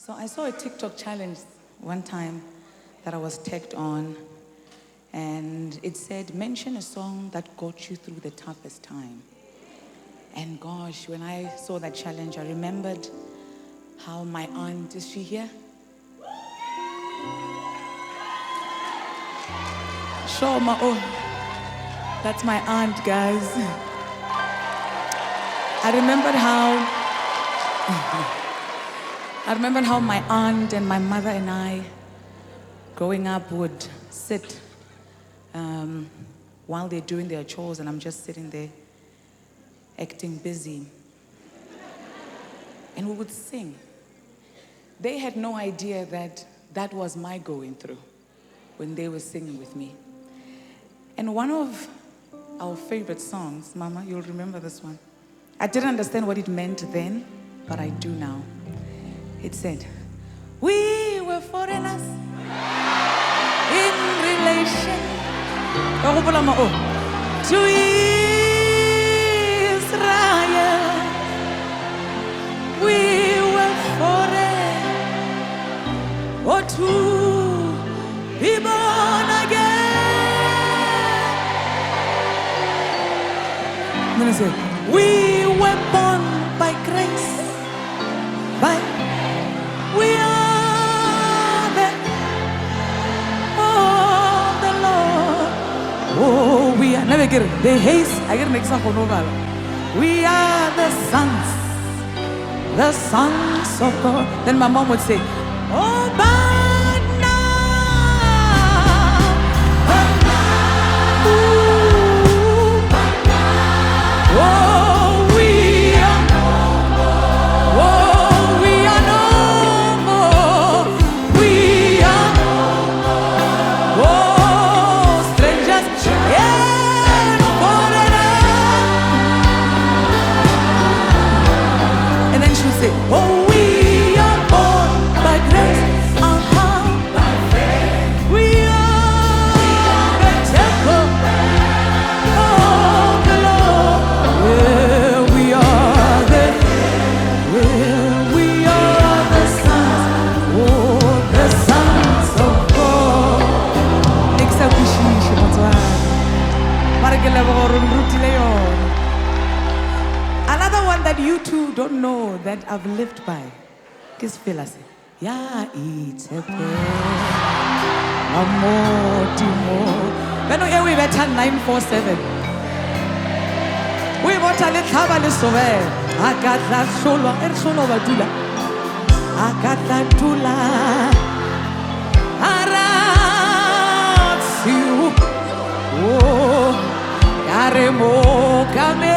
So I saw a TikTok challenge one time that I was tagged on, and it said, mention a song that got you through the toughest time. And gosh, when I saw that challenge, I remembered how my aunt, is she here? Sure, that's my aunt, guys. I remembered how my aunt and my mother and I, growing up, would sit while they're doing their chores, and I'm just sitting there acting busy. And we would sing. They had no idea that that was my going through when they were singing with me. And one of our favorite songs, Mama, you'll remember this one. I didn't understand what it meant then, but I do now. It said, we were foreigners in relation to Israel. We were foreign or to be born again. I'm gonna say, we were born by grace, we are the Lord. Oh, we are never get it. The haste, I get an example. We are the sons of God. Then my mom would say, oh, but now, oh, we are no more. We are strangers and foreigners. And then she would say, oh, we are born by grace, by faith. We are the temple of the Lord. Yeah, we are the sons, the sons of God. Another one that you two don't know that I've lived by. Kiss Phyllis. Yeah, it's a When we better 947. We want a little I got that solo, and solo badula. I got that dula. Aratsiu. Oh, Karemo Kame.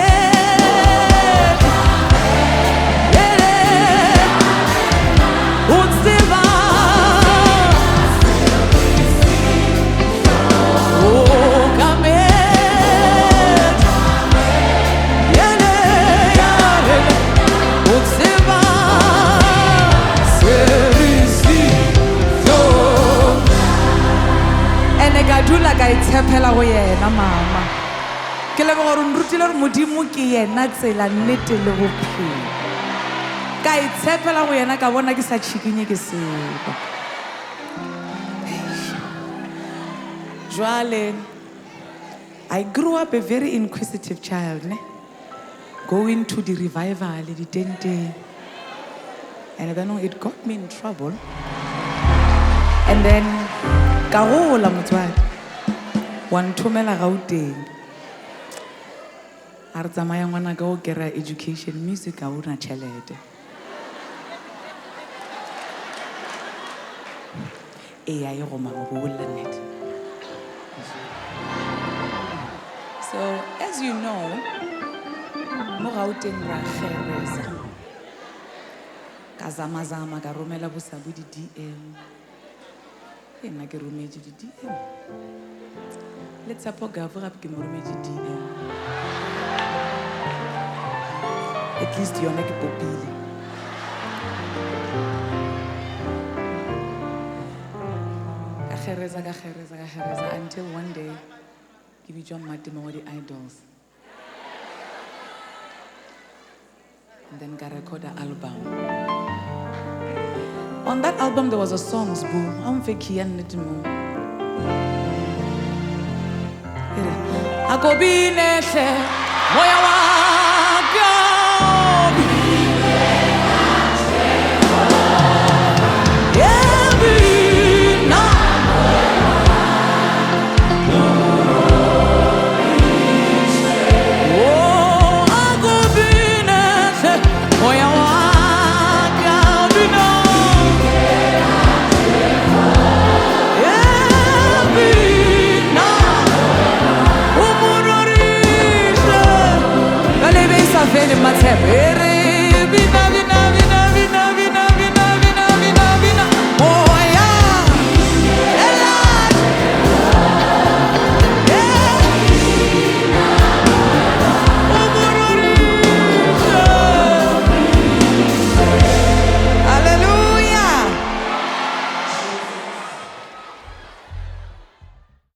Ka itshepela go yena mama ke leboga gore nrutile gore modimo ke yena tsela nnete le bophelo ka itshepela go yena ka bona ke sa tshikinye ke seba jwale I grew up a very inquisitive child going to the revival the tente, and then it got me in trouble, and then ka gola motswadi one thomela Gauteng a re tsamaya ngwana ka go kera education music a una tšhelete e a ye go mabola net. So as you know, mo Gauteng ra kgeresa ka zama ka romela bosabu di DM e nna ke rometse di DM. Let's support Gavra ke mo rometse DM. At least yona ke popile. Ka kgeresa until one day ke bitjwa Matimo wa di Idols. And then ka record an album. On that album, there was a song, Boo. I'm Vicky and Nidimu. I go be nete, moya wa